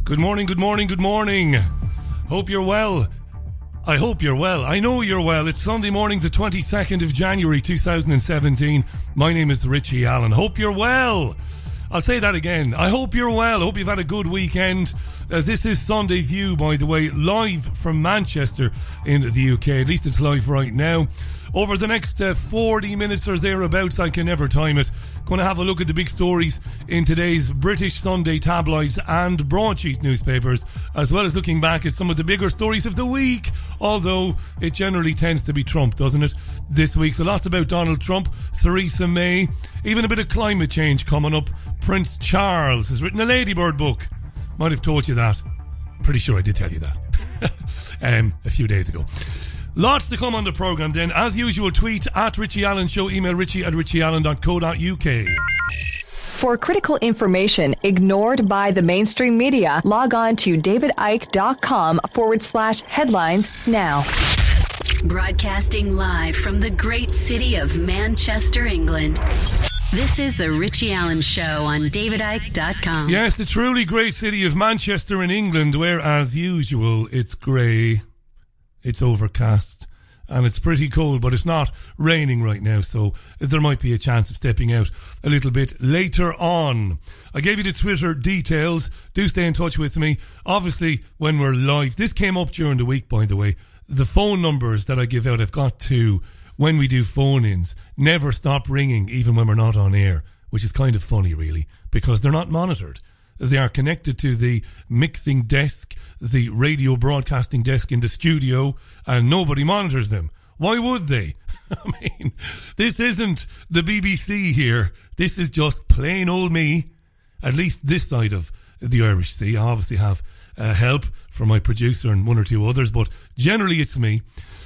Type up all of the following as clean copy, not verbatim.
Good morning, good morning, good morning. Hope you're well. I hope you're well. I know you're well. It's Sunday morning, the 22nd of January 2017. My name is Richie Allen. Hope you're well. I'll say that again. I hope you're well. Hope you've had a good weekend. This is Sunday View, by the way, live from Manchester in the UK. At least it's live right now. Over the next 40 minutes or thereabouts, I can never time it. Going to have a look at the big stories in today's British Sunday tabloids and broadsheet newspapers, as well as looking back at some of the bigger stories of the week, although it generally tends to be Trump, doesn't it, this week? So lots about Donald Trump, Theresa May, even a bit of climate change coming up. Prince Charles has written a Ladybird book. Might have told you that. Pretty sure I did tell you that a few days ago. Lots to come on the programme then. As usual, tweet at Richie Allen Show, email richie@richieallen.co.uk. For critical information ignored by the mainstream media, log on to davidicke.com/headlines now. Broadcasting live from the great city of Manchester, England. This is the Richie Allen Show on davidicke.com. Yes, the truly great city of Manchester in England, where, as usual, it's grey, it's overcast, and it's pretty cold, but it's not raining right now, so there might be a chance of stepping out a little bit later on. I gave you the Twitter details. Do stay in touch with me. Obviously, when we're live, this came up during the week, by the way. The phone numbers that I give out, I've got to, when we do phone-ins, never stop ringing even when we're not on air, which is kind of funny, really, because they're not monitored. They are connected to the mixing desk, the radio broadcasting desk in the studio, and nobody monitors them. Why would they? I mean, this isn't the BBC here. This is just plain old me, at least this side of the Irish Sea. I obviously have help from my producer and one or two others, but generally it's me.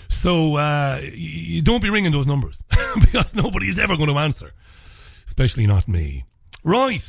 So you don't be ringing those numbers because nobody is ever going to answer, especially not me. Right.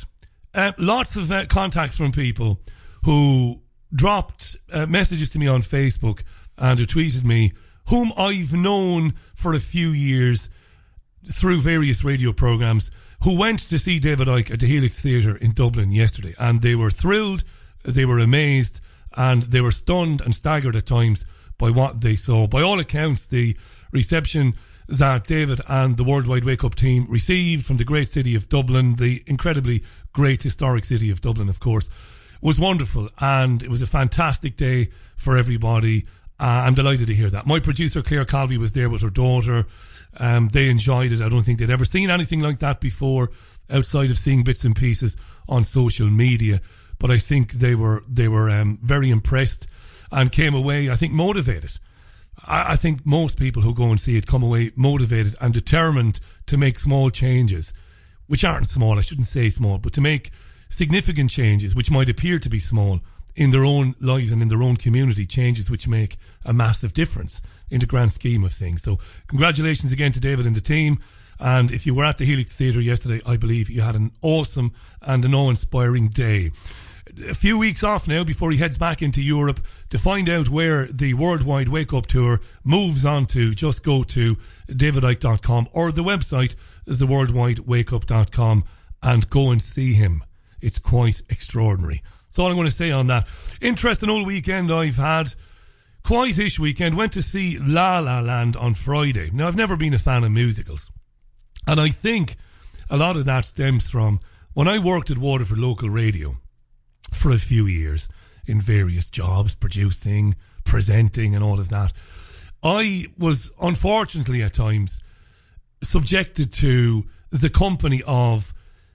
Lots of contacts from people who dropped messages to me on Facebook and who tweeted me, whom I've known for a few years through various radio programmes, who went to see David Icke at the Helix Theatre in Dublin yesterday. And they were thrilled, they were amazed, and they were stunned and staggered at times by what they saw. By all accounts, the reception that David and the Worldwide Wake Up team received from the great city of Dublin, the incredibly great historic city of Dublin, of course, was wonderful, and it was a fantastic day for everybody. I'm delighted to hear that. My producer Claire Calvi was there with her daughter. They enjoyed it. I don't think they'd ever seen anything like that before, outside of seeing bits and pieces on social media. But I think they were very impressed and came away, I think, motivated. I think most people who go and see it come away motivated and determined to make small changes, which aren't small, I shouldn't say small, but to make significant changes, which might appear to be small, in their own lives and in their own community, changes which make a massive difference in the grand scheme of things. So congratulations again to David and the team. And if you were at the Helix Theatre yesterday, I believe you had an awesome and an awe-inspiring day. A few weeks off now before he heads back into Europe to find out where the Worldwide Wake Up Tour moves on to. Just go to davidicke.com or the website is theworldwidewakeup.com and go and see him. It's quite extraordinary. That's all I'm going to say on that. Interesting old weekend I've had. Quietish weekend. Went to see La La Land on Friday. Now, I've never been a fan of musicals, and I think a lot of that stems from when I worked at Waterford Local Radio for a few years in various jobs, producing, presenting and all of that. I was unfortunately at times subjected to the company of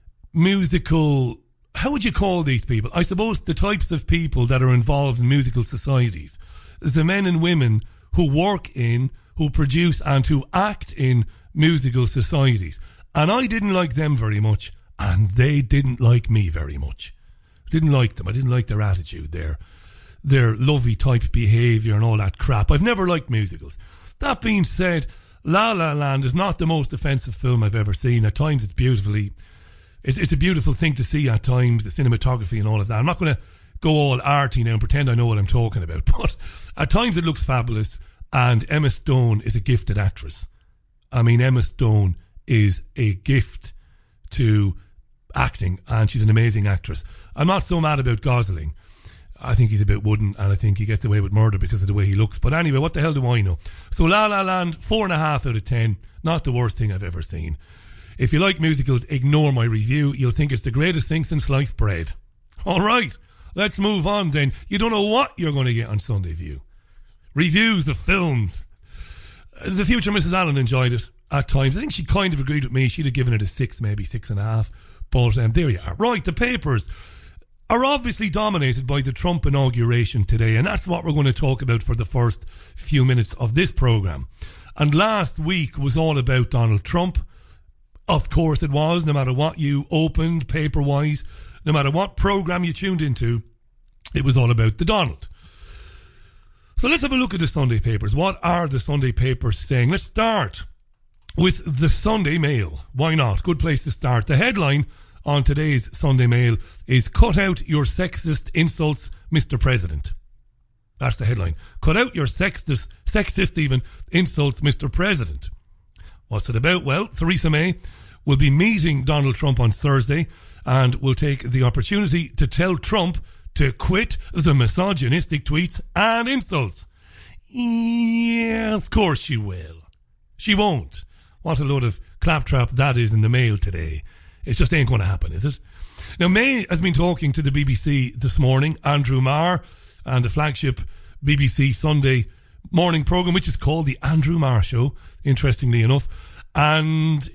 musical, how would you call these people? I suppose the types of people that are involved in musical societies. The men and women who work in, who produce and who act in musical societies. And I didn't like them very much, and they didn't like me very much. Didn't like them. I didn't like their attitude, their lovey type behaviour and all that crap. I've never liked musicals. That being said, La La Land is not the most offensive film I've ever seen. At times it's it's a beautiful thing to see at times, the cinematography and all of that. I'm not going to go all arty now and pretend I know what I'm talking about, but at times it looks fabulous, and Emma Stone is a gifted actress. I mean, Emma Stone is a gift to acting, and she's an amazing actress. I'm not so mad about Gosling. I think he's a bit wooden, and I think he gets away with murder because of the way he looks. But anyway, what the hell do I know? So La La Land, 4.5 out of 10. Not the worst thing I've ever seen. If you like musicals, ignore my review. You'll think it's the greatest thing since sliced bread. All right, let's move on then. You don't know what you're going to get on Sunday View. Reviews of films. The future Mrs. Allen enjoyed it at times. I think she kind of agreed with me. She'd have given it a 6, maybe 6.5. But there you are. Right, the papers are obviously dominated by the Trump inauguration today, and that's what we're going to talk about for the first few minutes of this programme. And last week was all about Donald Trump. Of course it was, no matter what you opened paper-wise, no matter what programme you tuned into, it was all about the Donald. So let's have a look at the Sunday papers. What are the Sunday papers saying? Let's start with the Sunday Mail. Why not? Good place to start. The headline on today's Sunday Mail is "Cut out your sexist insults, Mr. President." That's the headline. Cut out your sexist even insults, Mr. President. What's it about? Well, Theresa May will be meeting Donald Trump on Thursday and will take the opportunity to tell Trump to quit the misogynistic tweets and insults. Yeah, of course she will. She won't. What a load of claptrap that is in the Mail today. It just ain't going to happen, is it? Now, May has been talking to the BBC this morning, Andrew Marr, and the flagship BBC Sunday morning programme, which is called The Andrew Marr Show, interestingly enough. And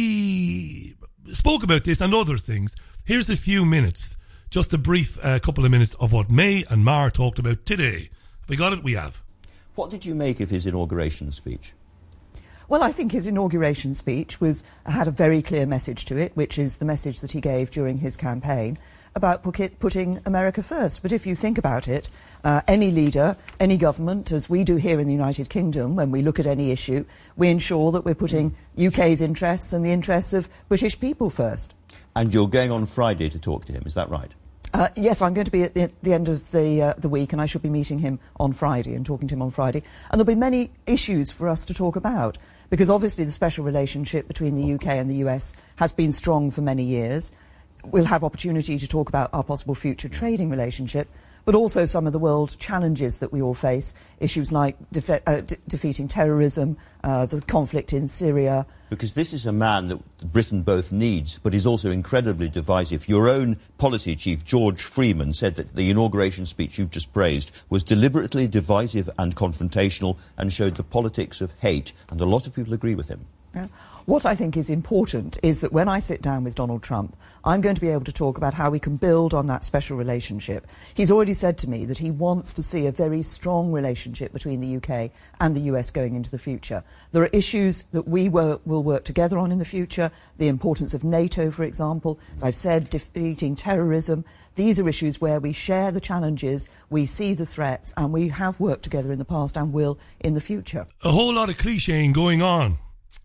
she spoke about this and other things. Here's a few minutes, just a brief couple of minutes of what May and Marr talked about today. Have we got it? We have. What did you make of his inauguration speech? Well, I think his inauguration speech had a very clear message to it, which is the message that he gave during his campaign about putting America first. But if you think about it, any leader, any government, as we do here in the United Kingdom, when we look at any issue, we ensure that we're putting UK's interests and the interests of British people first. And you're going on Friday to talk to him, is that right? Yes, I'm going to be at the end of the week, and I should be meeting him on Friday and talking to him on Friday. And there'll be many issues for us to talk about, because obviously the special relationship between the UK and the US has been strong for many years. We'll have opportunity to talk about our possible future trading relationship, but also some of the world challenges that we all face, issues like defeating terrorism, the conflict in Syria. Because this is a man that Britain both needs, but is also incredibly divisive. Your own policy chief, George Freeman, said that the inauguration speech you've just praised was deliberately divisive and confrontational and showed the politics of hate, and a lot of people agree with him. Yeah. What I think is important is that when I sit down with Donald Trump, I'm going to be able to talk about how we can build on that special relationship. He's already said to me that he wants to see a very strong relationship between the UK and the US going into the future. There are issues that we will work together on in the future, the importance of NATO, for example, as I've said, defeating terrorism. These are issues where we share the challenges, we see the threats, and we have worked together in the past and will in the future. A whole lot of clichéing going on.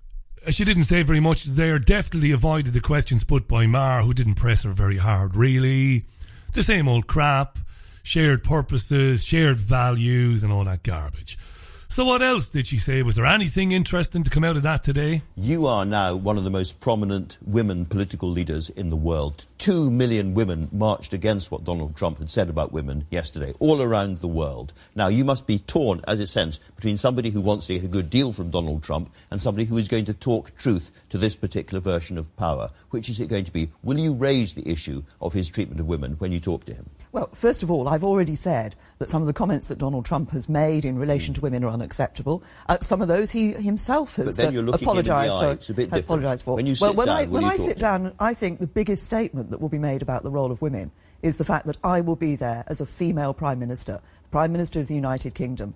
She didn't say very much there. Definitely avoided the questions put by Marr, who didn't press her very hard, really. The same old crap. Shared purposes, shared values, and all that garbage. So what else did she say? Was there anything interesting to come out of that today? You are now one of the most prominent women political leaders in the world. 2 million women marched against what Donald Trump had said about women yesterday, all around the world. Now, you must be torn, as it sense, between somebody who wants to get a good deal from Donald Trump and somebody who is going to talk truth to this particular version of power. Which is it going to be? Will you raise the issue of his treatment of women when you talk to him? Well, first of all, I've already said that some of the comments that Donald Trump has made in relation to women are unacceptable. Some of those he himself has apologised for. It's a bit different. When you sit down, when I sit down, I think the biggest statement that will be made about the role of women is the fact that I will be there as a female Prime Minister, Prime Minister of the United Kingdom,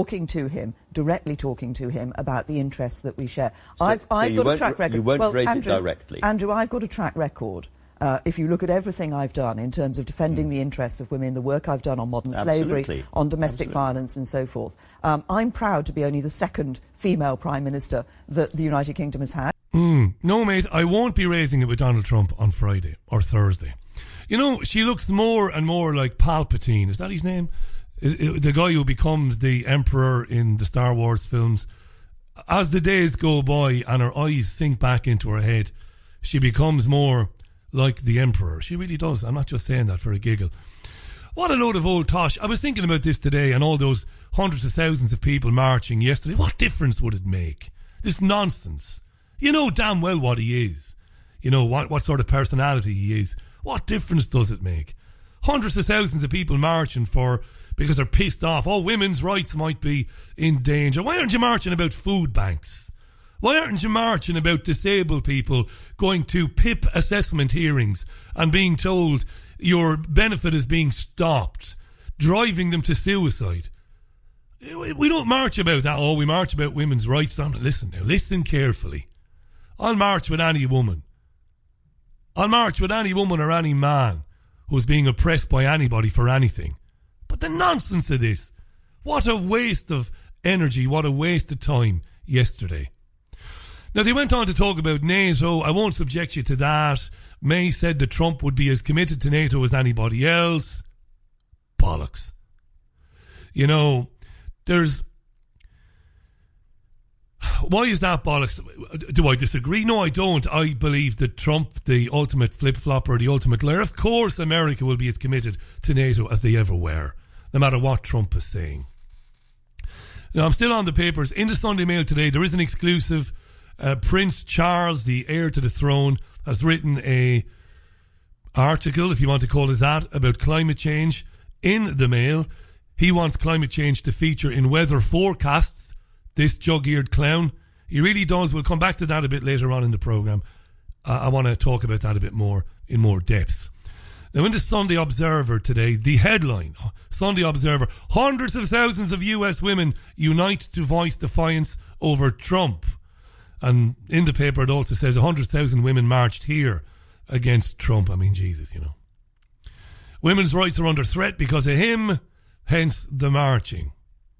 directly talking to him about the interests that we share. I've got a track record. You won't raise it directly. Andrew, I've got a track record. If you look at everything I've done in terms of defending the interests of women, the work I've done on modern slavery, on domestic violence and so forth, I'm proud to be only the second female Prime Minister that the United Kingdom has had. No, mate, I won't be raising it with Donald Trump on Friday or Thursday. You know, she looks more and more like Palpatine. Is that his name? The guy who becomes the Emperor in the Star Wars films. As the days go by and her eyes sink back into her head, she becomes more like the Emperor. She really does. I'm not just saying that for a giggle. What a load of old tosh. I was thinking about this today and all those hundreds of thousands of people marching yesterday. What difference would it make? This nonsense. You know damn well what he is. You know what sort of personality he is. What difference does it make? Hundreds of thousands of people marching because they're pissed off. Oh, women's rights might be in danger. Why aren't you marching about food banks? Why aren't you marching about disabled people going to PIP assessment hearings and being told your benefit is being stopped, driving them to suicide? We don't march about that. Oh, we march about women's rights. Listen now, listen carefully. I'll march with any woman. I'll march with any woman or any man who's being oppressed by anybody for anything. But the nonsense of this, what a waste of energy, what a waste of time yesterday. Now, they went on to talk about NATO. I won't subject you to that. May said that Trump would be as committed to NATO as anybody else. Bollocks. You know, why is that bollocks? Do I disagree? No, I don't. I believe that Trump, the ultimate flip-flopper, the ultimate liar, of course America will be as committed to NATO as they ever were, no matter what Trump is saying. Now, I'm still on the papers. In the Sunday Mail today, there is an exclusive. Prince Charles, the heir to the throne, has written a article, if you want to call it that, about climate change in the Mail. He wants climate change to feature in weather forecasts, this jug-eared clown. He really does. We'll come back to that a bit later on in the programme. I want to talk about that a bit more in more depth. Now, in the Sunday Observer today, the headline, Sunday Observer, hundreds of thousands of US women unite to voice defiance over Trump. And in the paper, it also says 100,000 women marched here against Trump. I mean, Jesus, you know. Women's rights are under threat because of him, hence the marching.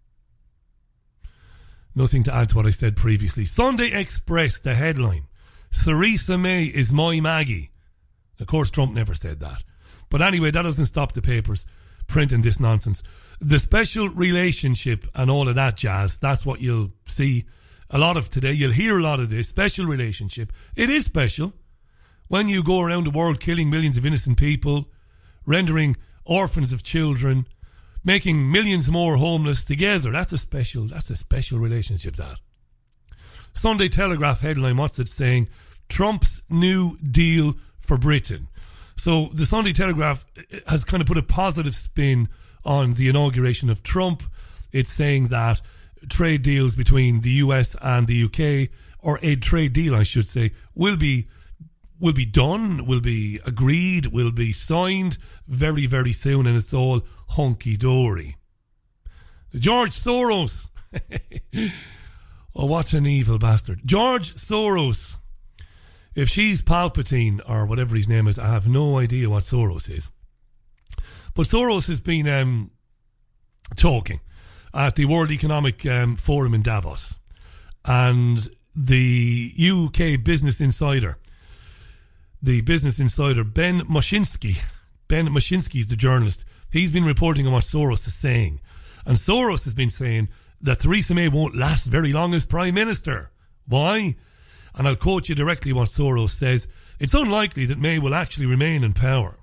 Nothing to add to what I said previously. Sunday Express, the headline, Theresa May is my Maggie. Of course, Trump never said that. But anyway, that doesn't stop the papers printing this nonsense. The special relationship and all of that jazz, that's what you'll see a lot of today. You'll hear a lot of this. Special relationship. It is special. When you go around the world killing millions of innocent people, rendering orphans of children, making millions more homeless together. That's a special relationship, that. Sunday Telegraph headline, what's it saying? Trump's New Deal for Britain. So the Sunday Telegraph has kind of put a positive spin on the inauguration of Trump. It's saying that trade deals between the US and the UK, or a trade deal, I should say, will be done, will be agreed, will be signed very, very soon, and it's all hunky-dory. George Soros. Oh, what an evil bastard. George Soros. If she's Palpatine, or whatever his name is, I have no idea what Soros is. But Soros has been talking at the World Economic Forum in Davos. And the UK Business Insider, Ben Moshinsky is the journalist. He's been reporting on what Soros is saying. And Soros has been saying that Theresa May won't last very long as Prime Minister. Why? And I'll quote you directly what Soros says. It's unlikely that May will actually remain in power.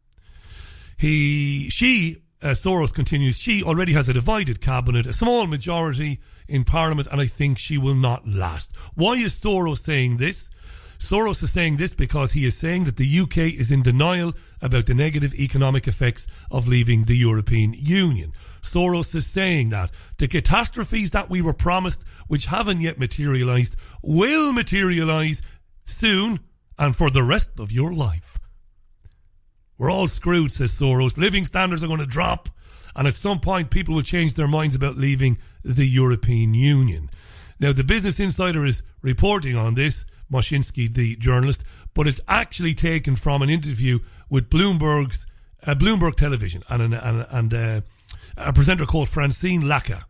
Soros continues, she already has a divided cabinet, a small majority in Parliament, and I think she will not last. Why is Soros saying this? Soros is saying this because he is saying that the UK is in denial about the negative economic effects of leaving the European Union. Soros is saying that the catastrophes that we were promised, which haven't yet materialised, will materialise soon and for the rest of your life. We're all screwed, says Soros. Living standards are going to drop, and at some point people will change their minds about leaving the European Union. Now, the Business Insider is reporting on this, Moshinsky, the journalist, but it's actually taken from an interview with Bloomberg Television and a presenter called Francine Lacka.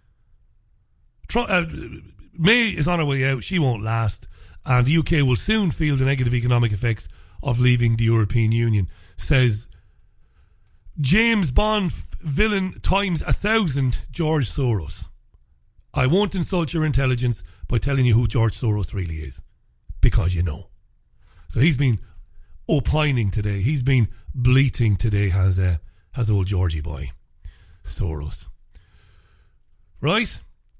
May is on her way out. She won't last, and the UK will soon feel the negative economic effects of leaving the European Union, says James Bond villain times 1,000 George Soros. I won't insult your intelligence by telling you who George Soros really is, because you know. So he's been opining today. He's been bleating today, has has old Georgie boy Soros. Right?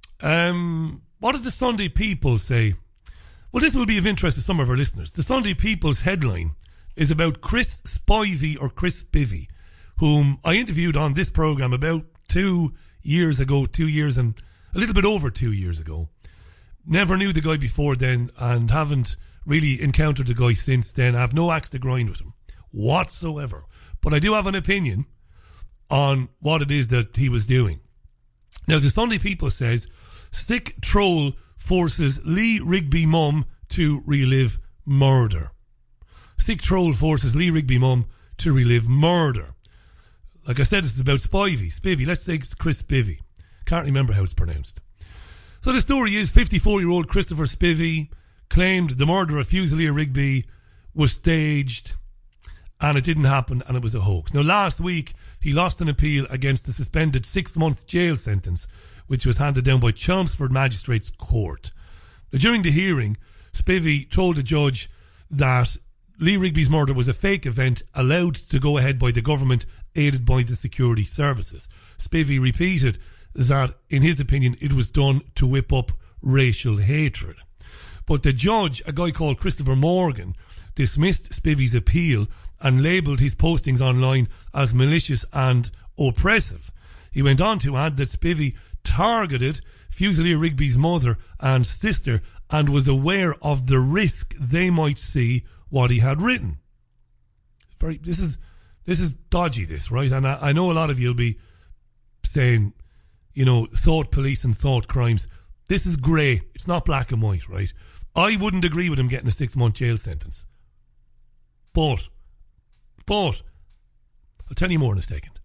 What does the Sunday People say? Well, this will be of interest to some of our listeners. The Sunday People's headline is about Chris Spivey, or Chris Spivey, whom I interviewed on this programme about 2 years ago, 2 years and a little bit over 2 years ago. Never knew the guy before then and haven't really encountered the guy since then. I have no axe to grind with him whatsoever. But I do have an opinion on what it is that he was doing. Now, the Sunday People says, Stick troll forces Lee Rigby mum to relive murder. Stick troll forces Lee Rigby mum to relive murder. Like I said, this is about Spivey. Let's say it's Chris Spivey. Can't remember how it's pronounced. So the story is 54-year-old Christopher Spivey claimed the murder of Fusilier Rigby was staged and it didn't happen and it was a hoax. Now, last week, he lost an appeal against the suspended 6-month jail sentence, which was handed down by Chelmsford Magistrates Court. Now, during the hearing, Spivey told the judge that Lee Rigby's murder was a fake event allowed to go ahead by the government, aided by the security services. Spivey repeated that, in his opinion, it was done to whip up racial hatred. But the judge, a guy called Christopher Morgan, dismissed Spivey's appeal and labelled his postings online as malicious and oppressive. He went on to add that Spivey targeted Fusilier Rigby's mother and sister and was aware of the risk they might see what he had written. This is dodgy, this, right? And I know a lot of you will be saying, you know, thought police and thought crimes. This is grey. It's not black and white, right? I wouldn't agree with him getting a 6-month jail sentence. But, I'll tell you more in a second.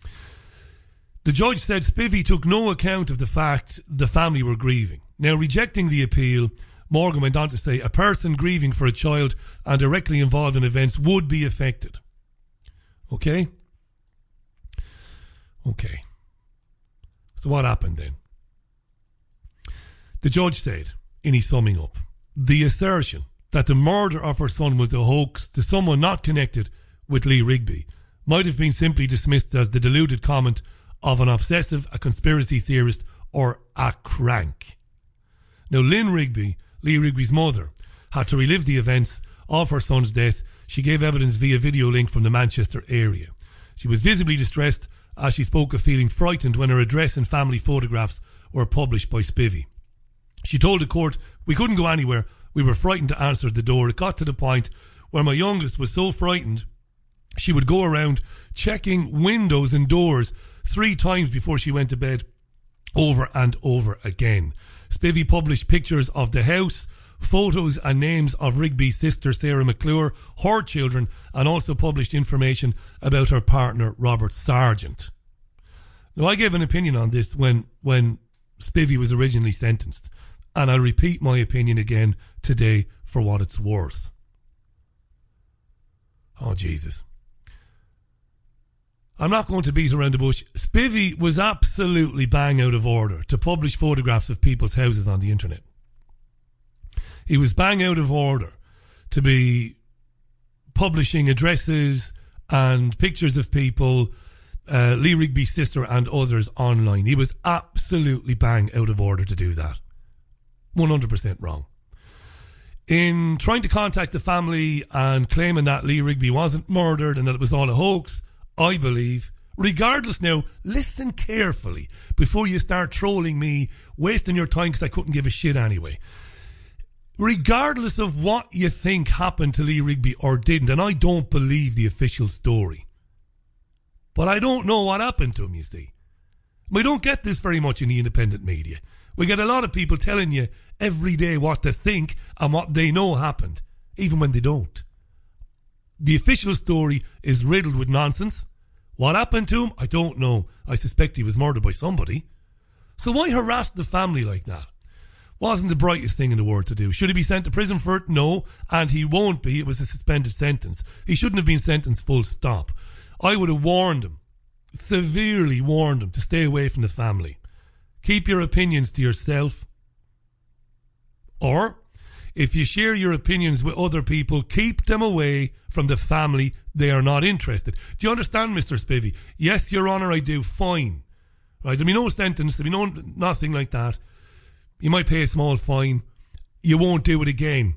The judge said Spivey took no account of the fact the family were grieving. Now, rejecting the appeal, Morgan went on to say a person grieving for a child and directly involved in events would be affected. Okay? So what happened then? The judge said, in his summing up, the assertion that the murder of her son was a hoax to someone not connected with Lee Rigby might have been simply dismissed as the deluded comment of an obsessive, a conspiracy theorist, or a crank. Now, Lynn Rigby, Lee Rigby's mother, had to relive the events of her son's death. She gave evidence via video link from the Manchester area. She was visibly distressed as she spoke of feeling frightened when her address and family photographs were published by Spivey. She told the court, "We couldn't go anywhere. We were frightened to answer the door. It got to the point where my youngest was so frightened she would go around checking windows and doors 3 times before she went to bed, over and over again." Spivey published pictures of the house, photos and names of Rigby's sister Sarah McClure, her children, and also published information about her partner Robert Sargent. Now, I gave an opinion on this when Spivey was originally sentenced, and I'll repeat my opinion again today for what it's worth. Oh, Jesus. I'm not going to beat around the bush. Spivey was absolutely bang out of order to publish photographs of people's houses on the internet. He was bang out of order to be publishing addresses and pictures of people, Lee Rigby's sister and others, online. He was absolutely bang out of order to do that. 100% wrong. In trying to contact the family and claiming that Lee Rigby wasn't murdered and that it was all a hoax, I believe, regardless now, listen carefully before you start trolling me, wasting your time because I couldn't give a shit anyway. Regardless of what you think happened to Lee Rigby or didn't, and I don't believe the official story, but I don't know what happened to him, you see. We don't get this very much in the independent media. We get a lot of people telling you every day what to think and what they know happened, even when they don't. The official story is riddled with nonsense. What happened to him? I don't know. I suspect he was murdered by somebody. So why harass the family like that? Wasn't the brightest thing in the world to do. Should he be sent to prison for it? No. And he won't be. It was a suspended sentence. He shouldn't have been sentenced full stop. I would have warned him, severely warned him, to stay away from the family. Keep your opinions to yourself. Or, if you share your opinions with other people, keep them away from the family. They are not interested. Do you understand, Mr. Spivey? Yes, Your Honour, I do. Fine. Right? There'll be no sentence. There'll be nothing like that. You might pay a small fine. You won't do it again.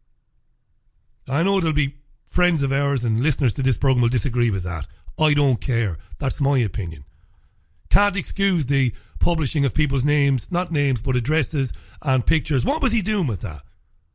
I know there'll be friends of ours and listeners to this programme will disagree with that. I don't care. That's my opinion. Can't excuse the publishing of people's names, not names, but addresses and pictures. What was he doing with that?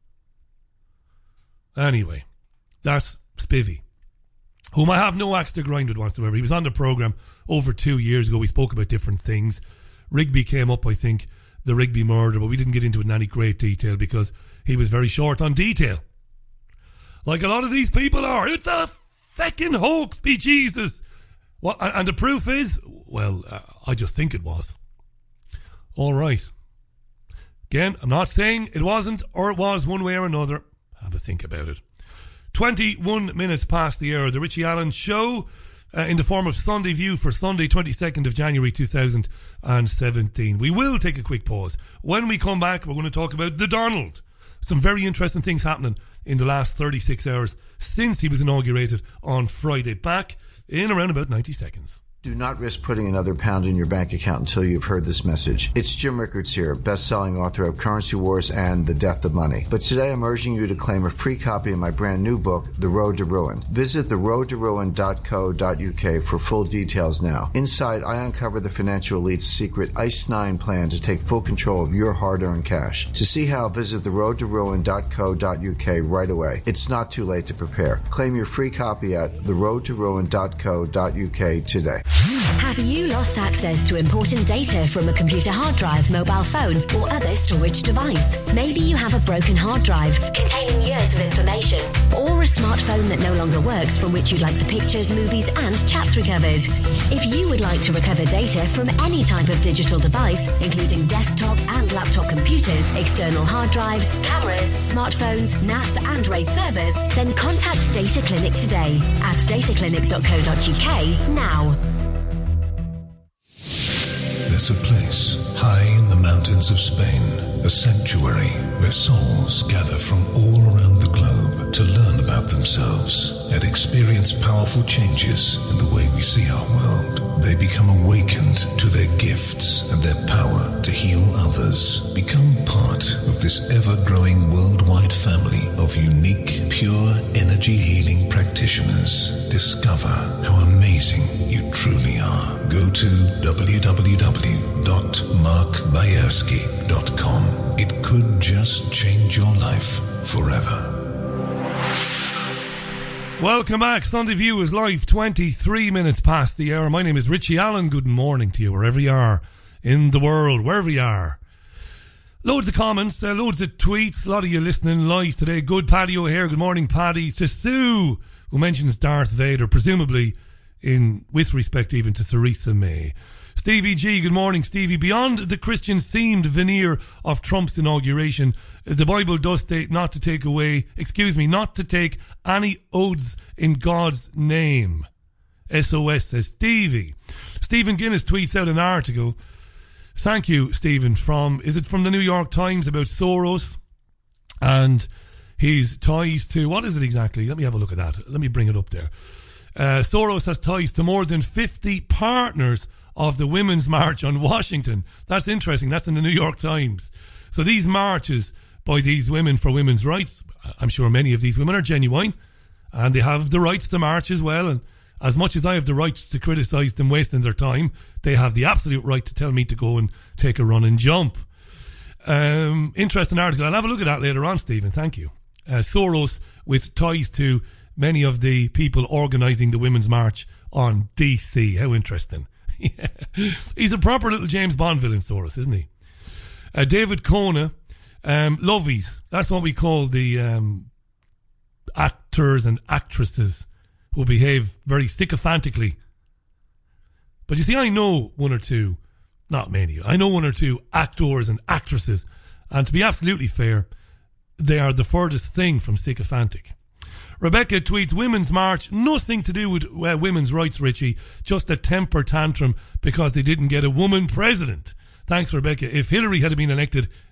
Anyway, that's Spivey, whom I have no axe to grind with whatsoever. He was on the programme over 2 years ago. We spoke about different things. Rigby came up, I think, the Rigby murder, but we didn't get into it in any great detail because he was very short on detail. Like a lot of these people are. It's a feckin' hoax, be Jesus. What? And the proof is, well, I just think it was. All right. Again, I'm not saying it wasn't or it was one way or another. Have a think about it. 21 minutes past the hour. The Richie Allen Show in the form of Sunday View for Sunday, 22nd of January 2017. We will take a quick pause. When we come back, we're going to talk about the Donald. Some very interesting things happening in the last 36 hours since he was inaugurated on Friday. Back in around about 90 seconds. Do not risk putting another pound in your bank account until you've heard this message. It's Jim Rickards here, best-selling author of Currency Wars and The Death of Money. But today I'm urging you to claim a free copy of my brand new book, The Road to Ruin. Visit theroadtoruin.co.uk for full details now. Inside, I uncover the financial elite's secret ICE-9 plan to take full control of your hard-earned cash. To see how, visit theroadtoruin.co.uk right away. It's not too late to prepare. Claim your free copy at theroadtoruin.co.uk today. Have you lost access to important data from a computer hard drive, mobile phone, or other storage device? Maybe you have a broken hard drive containing years of information, or a smartphone that no longer works from which you'd like the pictures, movies, and chats recovered. If you would like to recover data from any type of digital device, including desktop and laptop computers, external hard drives, cameras, smartphones, NAS, and RAID servers, then contact Data Clinic today at dataclinic.co.uk now. There's a place high in the mountains of Spain, a sanctuary where souls gather from all around the globe to learn about themselves and experience powerful changes in the way we see our world. They become awakened to their gifts and their power to heal others. Become part of this ever-growing worldwide family of unique, pure energy healing practitioners. Discover how amazing you truly are. Go to www.markbayerski.com. It could just change your life forever. Welcome back. Sunday View is live 23 minutes past the hour. My name is Richie Allen. Good morning to you wherever you are in the world, wherever you are. Loads of comments, loads of tweets. A lot of you listening live today. Good Paddy O'Hare. Good morning, Paddy. To Sue, who mentions Darth Vader, presumably with respect even to Theresa May. Stevie G, good morning, Stevie. Beyond the Christian-themed veneer of Trump's inauguration, the Bible does state not to take any oaths in God's name. SOS, says Stevie. Stephen Guinness tweets out an article. Thank you, Stephen, from the New York Times about Soros and his ties to, what is it exactly? Let me have a look at that. Let me bring it up there. Soros has ties to more than 50 partners of the Women's March on Washington. That's interesting. That's in the New York Times. So these marches by these women for women's rights, I'm sure many of these women are genuine and they have the rights to march as well. And as much as I have the rights to criticise them wasting their time, they have the absolute right to tell me to go and take a run and jump. Interesting article. I'll have a look at that later on, Stephen. Thank you. Soros with ties to many of the people organising the Women's March on DC. How interesting. Yeah. He's a proper little James Bond villain, Soros, isn't he? David Kona, lovies. That's what we call the actors and actresses who behave very sycophantically. But you see, I know one or two, not many, I know one or two actors and actresses, and to be absolutely fair, they are the furthest thing from sycophantic. Rebecca tweets, Women's March, nothing to do with women's rights, Richie, just a temper tantrum because they didn't get a woman president. Thanks, Rebecca. If Hillary had been elected,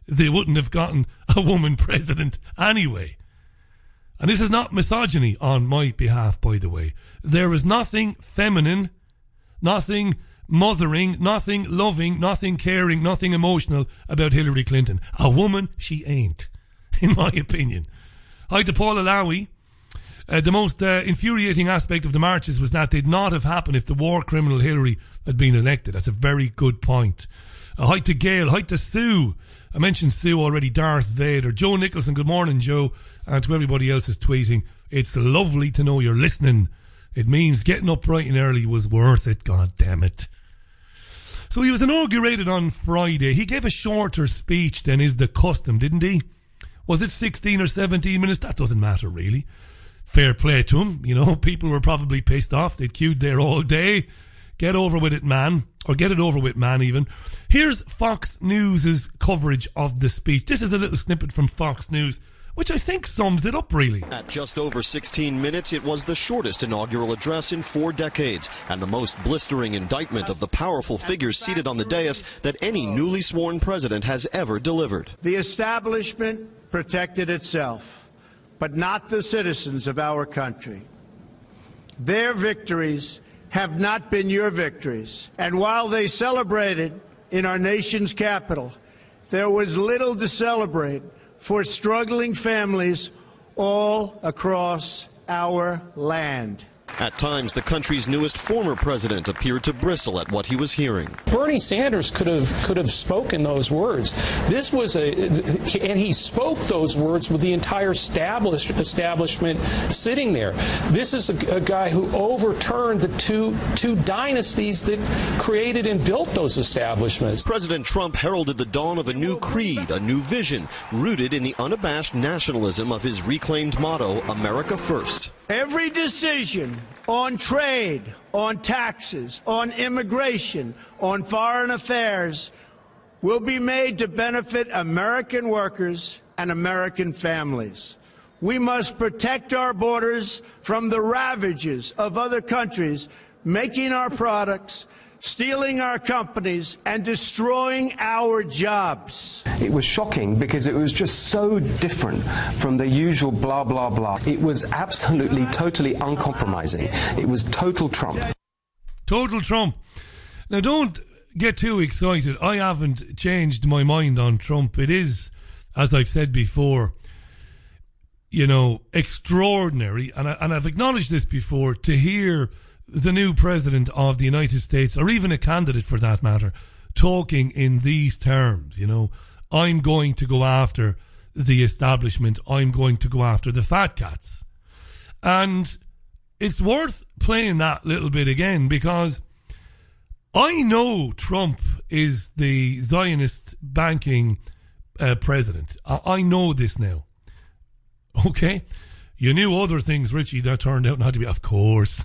they wouldn't have gotten a woman president anyway. And this is not misogyny on my behalf, by the way. There is nothing feminine, nothing mothering, nothing loving, nothing caring, nothing emotional about Hillary Clinton. A woman, she ain't, in my opinion. Hi to Paul Alawi. The most infuriating aspect of the marches was that they'd not have happened if the war criminal Hillary had been elected. That's a very good point. Hi to Gail. Hi to Sue. I mentioned Sue already. Darth Vader. Joe Nicholson. Good morning, Joe. And to everybody else who's tweeting, it's lovely to know you're listening. It means getting up bright and early was worth it. God damn it. So he was inaugurated on Friday. He gave a shorter speech than is the custom, didn't he? Was it 16 or 17 minutes? That doesn't matter, really. Fair play to him. You know, people were probably pissed off. They'd queued there all day. Get over with it, man. Or get it over with, man, even. Here's Fox News' coverage of the speech. This is a little snippet from Fox News, which I think sums it up, really. At just over 16 minutes, it was the shortest inaugural address in 4 decades, and the most blistering indictment of the powerful figures seated on the dais that any newly sworn president has ever delivered. The establishment protected itself, but not the citizens of our country. Their victories have not been your victories. And while they celebrated in our nation's capital, there was little to celebrate for struggling families all across our land. At times, the country's newest former president appeared to bristle at what he was hearing. Bernie Sanders could have spoken those words. This was and he spoke those words with the entire establishment sitting there. This is a guy who overturned the two dynasties that created and built those establishments. President Trump heralded the dawn of a new creed, a new vision, rooted in the unabashed nationalism of his reclaimed motto, America First. Every decision on trade, on taxes, on immigration, on foreign affairs will be made to benefit American workers and American families. We must protect our borders from the ravages of other countries making our products, stealing our companies, and destroying our jobs. It was shocking because it was just so different from the usual blah, blah, blah. It was absolutely, totally uncompromising. It was total Trump. Total Trump. Now, don't get too excited. I haven't changed my mind on Trump. It is, as I've said before, you know, extraordinary, and I've acknowledged this before, to hear the new president of the United States, or even a candidate for that matter, talking in these terms. You know, I'm going to go after the establishment. I'm going to go after the fat cats. And it's worth playing that little bit again, because I know Trump is the Zionist banking president. I know this now. Okay? You knew other things, Richie, that turned out not to be. Of course.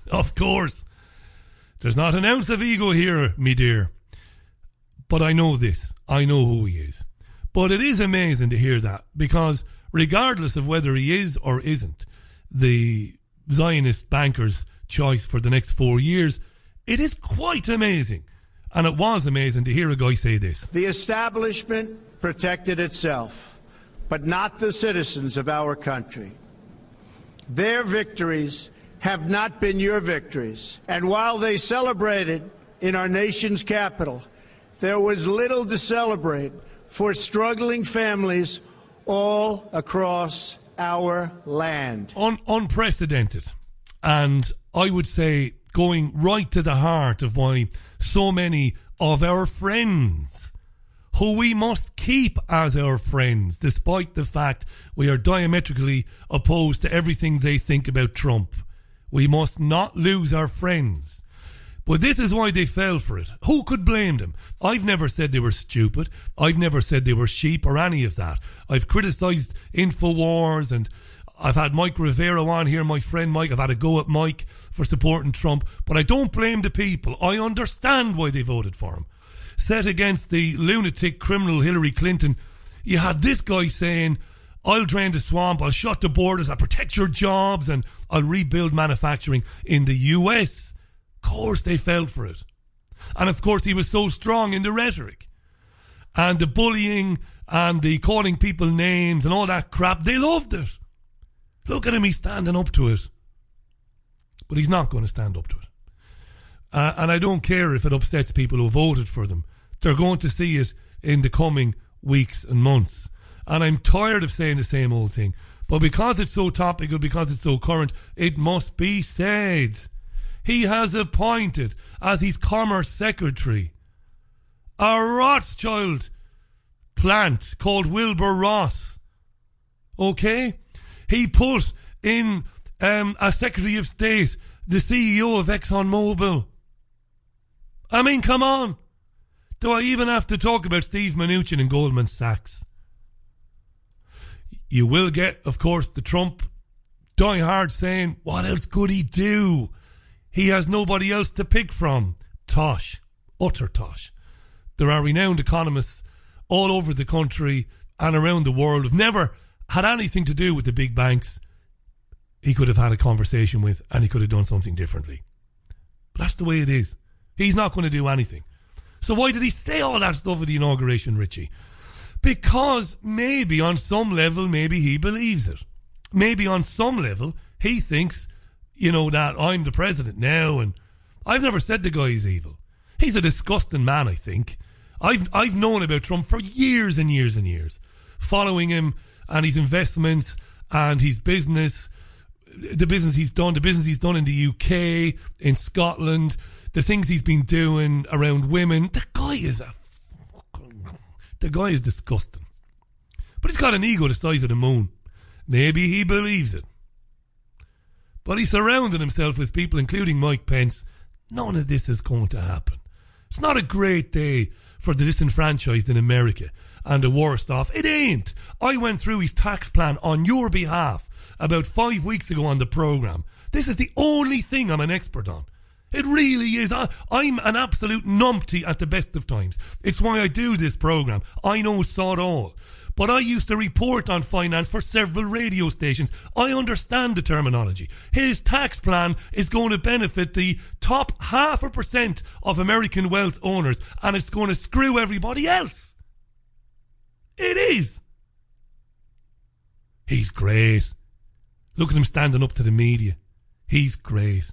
There's not an ounce of ego here, me dear. But I know this. I know who he is. But it is amazing to hear that, because regardless of whether he is or isn't the Zionist banker's choice for the next 4 years, it is quite amazing. And it was amazing to hear a guy say this. The establishment protected itself, but not the citizens of our country. Their victories have not been your victories. And while they celebrated in our nation's capital, there was little to celebrate for struggling families all across our land. Unprecedented. And I would say going right to the heart of why so many of our friends, who we must keep as our friends, despite the fact we are diametrically opposed to everything they think about Trump. We must not lose our friends. But this is why they fell for it. Who could blame them? I've never said they were stupid. I've never said they were sheep or any of that. I've criticised InfoWars, and I've had Mike Rivero on here, my friend Mike. I've had a go at Mike for supporting Trump. But I don't blame the people. I understand why they voted for him. Set against the lunatic criminal Hillary Clinton, you had this guy saying, I'll drain the swamp, I'll shut the borders, I'll protect your jobs, and I'll rebuild manufacturing in the US. Of course they fell for it. And of course he was so strong in the rhetoric and the bullying and the calling people names and all that crap, they loved it. Look at him, he's standing up to it. But he's not going to stand up to it. And I don't care if it upsets people who voted for them. They're going to see it in the coming weeks and months. And I'm tired of saying the same old thing. But because it's so topical, because it's so current, it must be said. He has appointed as his Commerce Secretary a Rothschild plant called Wilbur Ross. Okay? He put in as Secretary of State the CEO of ExxonMobil. I mean, come on. Do I even have to talk about Steve Mnuchin and Goldman Sachs? You will get, of course, the Trump diehard saying, what else could he do? He has nobody else to pick from. Tosh. Utter tosh. There are renowned economists all over the country and around the world who've never had anything to do with the big banks. He could have had a conversation with, and he could have done something differently. But that's the way it is. He's not going to do anything. So why did he say all that stuff at the inauguration, Richie? Because maybe on some level, maybe he believes it. Maybe on some level, he thinks, that I'm the president now, and I've never said the guy is evil. He's a disgusting man, I think. I've known about Trump for years and years and years, following him and his investments and his business, the business he's done in the UK, in Scotland, the things he's been doing around women. The guy is disgusting. But he's got an ego the size of the moon. Maybe he believes it. But he's surrounded himself with people, including Mike Pence. None of this is going to happen. It's not a great day for the disenfranchised in America and the worst off. It ain't. I went through his tax plan on your behalf about 5 weeks ago on the programme. This is the only thing I'm an expert on. It really is. I'm an absolute numpty at the best of times. It's why I do this programme. I know sod all. But I used to report on finance for several radio stations. I understand the terminology. His tax plan is going to benefit the top 0.5% of American wealth owners, and it's going to screw everybody else. It is. He's great. Look at him standing up to the media. He's great.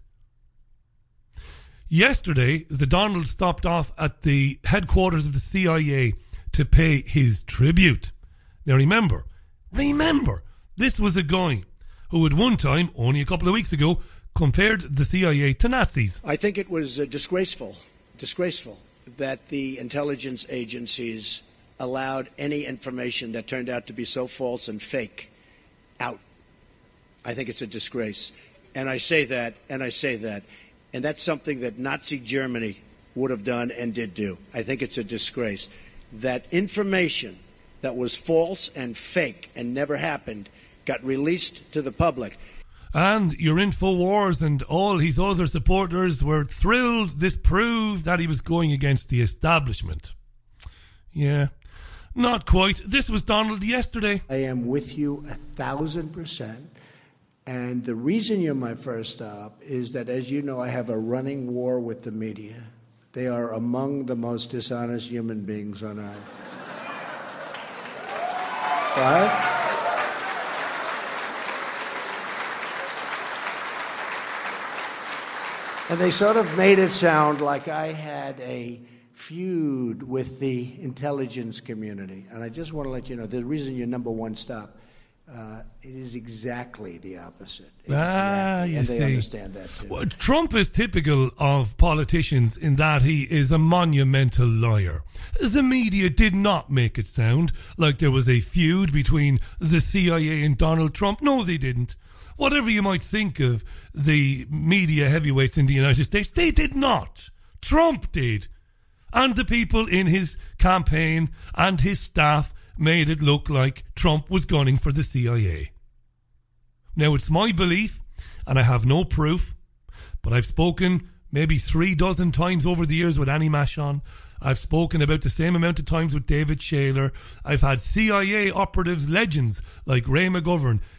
Yesterday, the Donald stopped off at the headquarters of the CIA to pay his tribute. Now remember, this was a guy who at one time, only a couple of weeks ago, compared the CIA to Nazis. I think it was disgraceful that the intelligence agencies allowed any information that turned out to be so false and fake out. I think it's a disgrace. And I say that. And that's something that Nazi Germany would have done and did do. I think it's a disgrace. That information that was false and fake and never happened got released to the public. And your InfoWars and all his other supporters were thrilled. This proved that he was going against the establishment. Yeah, not quite. This was Donald yesterday. I am with you 1,000%. And the reason you're my first stop is that, as you know, I have a running war with the media. They are among the most dishonest human beings on earth. Right? And they sort of made it sound like I had a feud with the intelligence community. And I just want to let you know, the reason you're number one stop, it is exactly the opposite. Exactly. You and they see. Understand that too. Well, Trump is typical of politicians in that he is a monumental liar. The media did not make it sound like there was a feud between the CIA and Donald Trump. No, they didn't. Whatever you might think of the media heavyweights in the United States, they did not. Trump did. And the people in his campaign and his staff made it look like Trump was gunning for the CIA. Now, it's my belief, and I have no proof, but I've spoken maybe 36 times over the years with Annie Machon. I've spoken about the same amount of times with David Shaler. I've had CIA operatives, legends like Ray McGovern,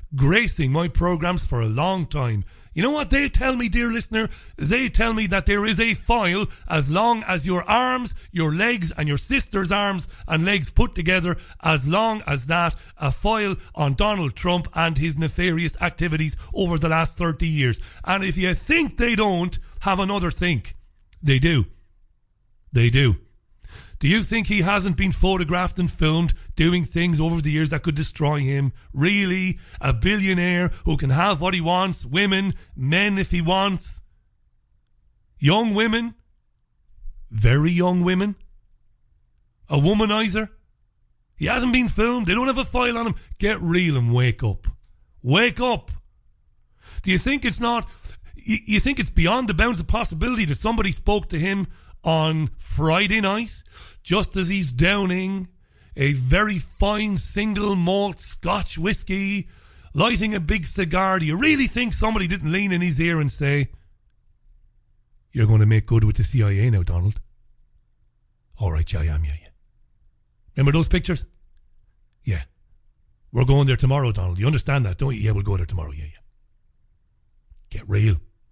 gracing my programs for a long time. You know what they tell me, dear listener? They tell me that there is a file as long as your arms, your legs and your sister's arms and legs put together, as long as that, a file on Donald Trump and his nefarious activities over the last 30 years. And if you think they don't, have another think. They do. They do. Do you think he hasn't been photographed and filmed doing things over the years that could destroy him? Really? A billionaire who can have what he wants, women, men if he wants, young women, very young women, a womanizer? He hasn't been filmed. They don't have a file on him. Get real and wake up. Wake up. Do you think it's not... You think it's beyond the bounds of possibility that somebody spoke to him on Friday night, just as he's downing a very fine single malt Scotch whiskey, lighting a big cigar? Do you really think somebody didn't lean in his ear and say, "You're going to make good with the CIA now, Donald"? All right, yeah, I am, yeah. Remember those pictures? Yeah. We're going there tomorrow, Donald. You understand that, don't you? Yeah, we'll go there tomorrow, yeah. Get real.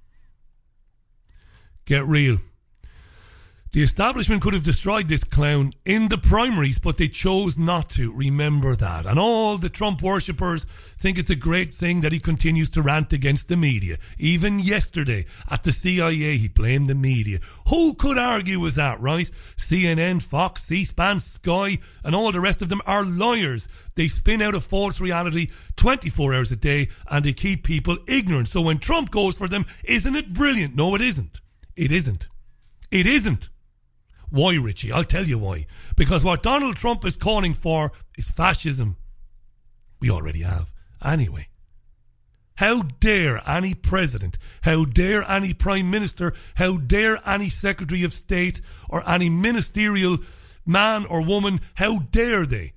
Get real. The establishment could have destroyed this clown in the primaries, but they chose not to. Remember that. And all the Trump worshippers think it's a great thing that he continues to rant against the media. Even yesterday at the CIA, he blamed the media. Who could argue with that, right? CNN, Fox, C-SPAN, Sky, and all the rest of them are liars. They spin out a false reality 24 hours a day, and they keep people ignorant. So when Trump goes for them, isn't it brilliant? No, it isn't. It isn't. It isn't. Why, Richie? I'll tell you why. Because what Donald Trump is calling for is fascism. We already have. Anyway. How dare any president, how dare any prime minister, how dare any secretary of state or any ministerial man or woman, how dare they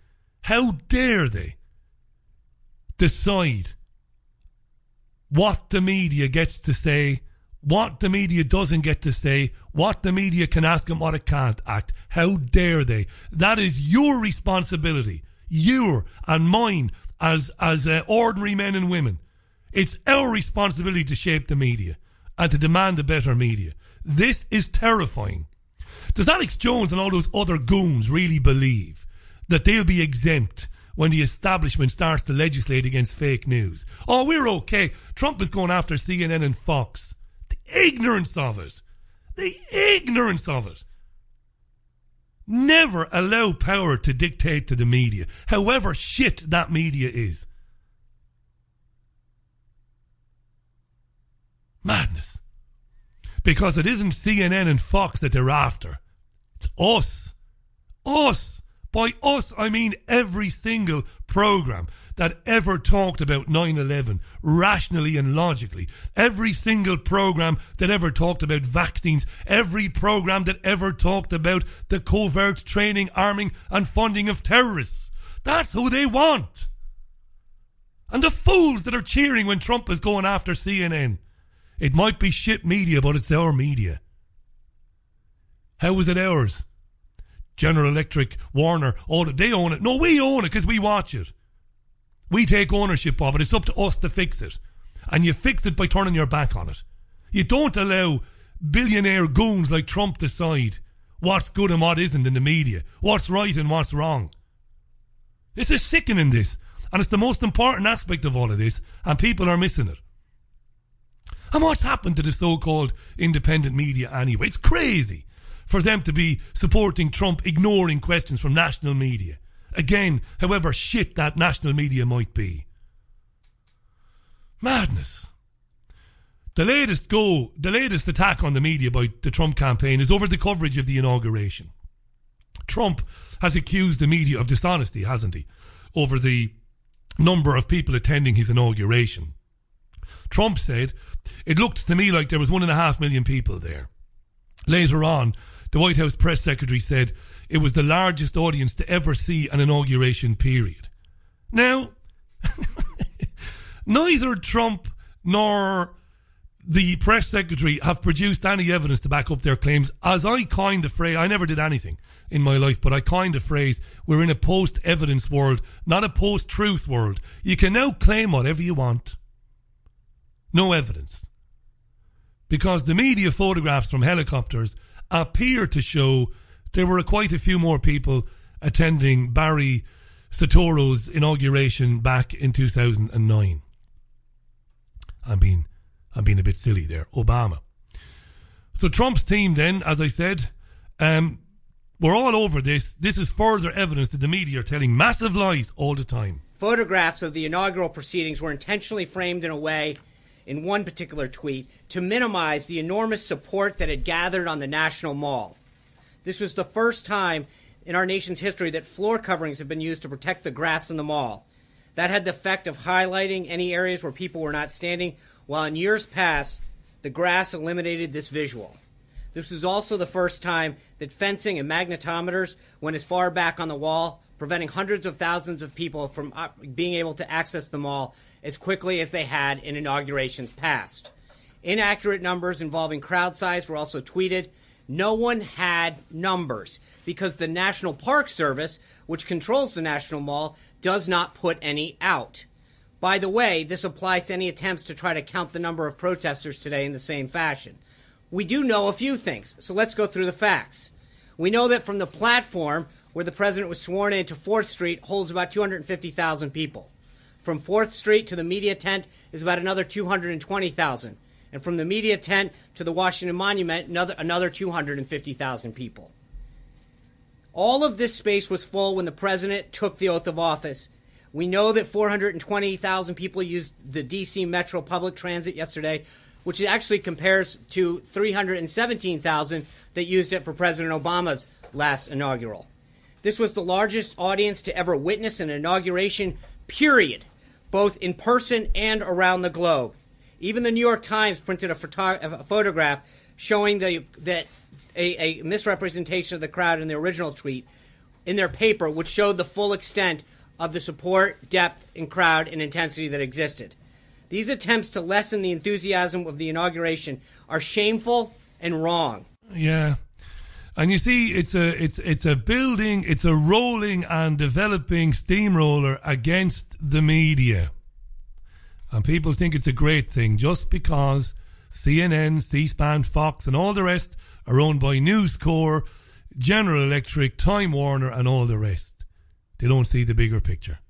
decide what the media gets to say, what the media doesn't get to say, what the media can ask and what it can't act. How dare they? That is your responsibility. Your and mine as ordinary men and women. It's our responsibility to shape the media and to demand a better media. This is terrifying. Does Alex Jones and all those other goons really believe that they'll be exempt when the establishment starts to legislate against fake news? Oh, we're okay. Trump is going after CNN and Fox. Ignorance of it. The ignorance of it. Never allow power to dictate to the media, however shit that media is. Madness. Because it isn't CNN and Fox that they're after. It's us. Us. By us, I mean every single program that ever talked about 9/11 rationally and logically. Every single program that ever talked about vaccines. Every program that ever talked about the covert training, arming and funding of terrorists. That's who they want. And the fools that are cheering when Trump is going after CNN. It might be shit media, but it's our media. How is it ours? General Electric, Warner, all that, they own it. No, we own it because we watch it. We take ownership of it. It's up to us to fix it. And you fix it by turning your back on it. You don't allow billionaire goons like Trump decide what's good and what isn't in the media, what's right and what's wrong. This is sickening, this. And it's the most important aspect of all of this, and people are missing it. And what's happened to the so-called independent media anyway? It's crazy for them to be supporting Trump, ignoring questions from national media. Again, however shit that national media might be. Madness. The latest attack on the media by the Trump campaign is over the coverage of the inauguration. Trump has accused the media of dishonesty, hasn't he, over the number of people attending his inauguration. Trump said, "It looked to me like there was 1.5 million people there." Later on, the White House press secretary said it was the largest audience to ever see an inauguration period. Now, neither Trump nor the press secretary have produced any evidence to back up their claims. As I kind of phrase, I never did anything in my life, but I kind of phrase, we're in a post-evidence world, not a post-truth world. You can now claim whatever you want. No evidence. Because the media photographs from helicopters appear to show there were quite a few more people attending Barry Soetoro's inauguration back in 2009. I'm being a bit silly there. Obama. So Trump's team then, as I said, we're all over this. This is further evidence that the media are telling massive lies all the time. Photographs of the inaugural proceedings were intentionally framed in a way, in one particular tweet, to minimize the enormous support that had gathered on the National Mall. This was the first time in our nation's history that floor coverings have been used to protect the grass in the mall. That had the effect of highlighting any areas where people were not standing, while in years past, the grass eliminated this visual. This was also the first time that fencing and magnetometers went as far back on the wall, preventing hundreds of thousands of people from being able to access the mall as quickly as they had in inaugurations past. Inaccurate numbers involving crowd size were also tweeted. No one had numbers because the National Park Service, which controls the National Mall, does not put any out. By the way, this applies to any attempts to try to count the number of protesters today in the same fashion. We do know a few things, so let's go through the facts. We know that from the platform where the president was sworn in to 4th Street holds about 250,000 people. From 4th Street to the media tent is about another 220,000. And from the media tent to the Washington Monument, another 250,000 people. All of this space was full when the president took the oath of office. We know that 420,000 people used the D.C. Metro public transit yesterday, which actually compares to 317,000 that used it for President Obama's last inaugural. This was the largest audience to ever witness an inauguration, period, both in person and around the globe. Even the New York Times printed a photograph showing that a misrepresentation of the crowd in the original tweet in their paper, which showed the full extent of the support, depth, and crowd and intensity that existed. These attempts to lessen the enthusiasm of the inauguration are shameful and wrong. Yeah. And you see, it's a rolling and developing steamroller against the media. And people think it's a great thing just because CNN, C-SPAN, Fox and all the rest are owned by News Corp, General Electric, Time Warner and all the rest. They don't see the bigger picture.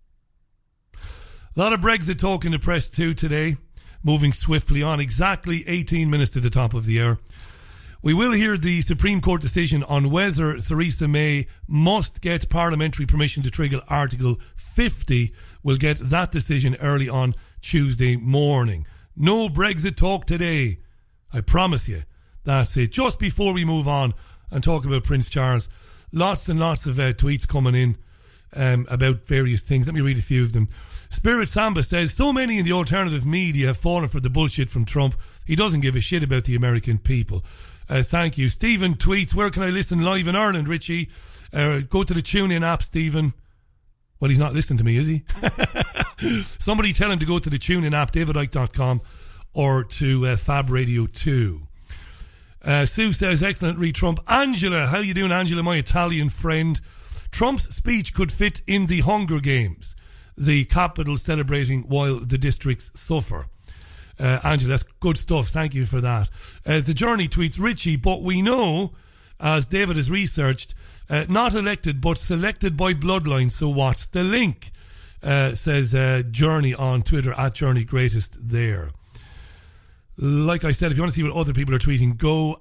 A lot of Brexit talk in the press too today, moving swiftly on, exactly 18 minutes to the top of the hour. We will hear the Supreme Court decision on whether Theresa May must get parliamentary permission to trigger Article 50. We'll get that decision early on Tuesday morning. No Brexit talk today. I promise you. That's it. Just before we move on and talk about Prince Charles, lots and lots of tweets coming in about various things. Let me read a few of them. Spirit Samba says, so many in the alternative media have fallen for the bullshit from Trump. He doesn't give a shit about the American people. Thank you. Stephen tweets, where can I listen live in Ireland, Richie? Go to the TuneIn app, Stephen. Well, he's not listening to me, is he? Somebody tell him to go to the TuneIn app, davidicke.com, or to Fab Radio 2. Sue says, excellent read, Trump. Angela, how you doing, Angela, my Italian friend? Trump's speech could fit in the Hunger Games, the capital celebrating while the districts suffer. Angela, that's good stuff. Thank you for that. The Journey tweets, Richie, but we know, as David has researched, not elected but selected by bloodline, so what's the link? Says Journey on Twitter, at Journey Greatest there. Like I said, if you want to see what other people are tweeting, go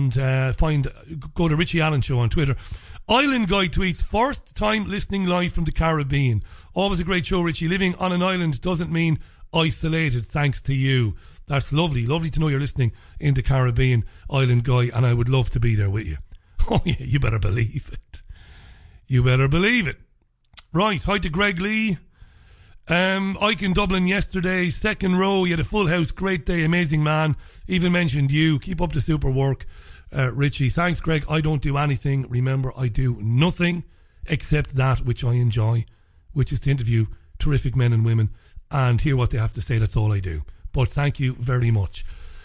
to Richie Allen Show on Twitter. Island Guy tweets, first time listening live from the Caribbean. Always a great show, Richie. Living on an island doesn't mean isolated, thanks to you. That's lovely. Lovely to know you're listening in the Caribbean, Island Guy, and I would love to be there with you. Oh yeah, you better believe it. You better believe it. Right, hi to Greg Lee. Ike in Dublin yesterday, second row, you had a full house, great day, amazing man. Even mentioned you. Keep up the super work, Richie. Thanks, Greg. I don't do anything. Remember, I do nothing except that which I enjoy, which is to interview terrific men and women and hear what they have to say. That's all I do. But thank you very much.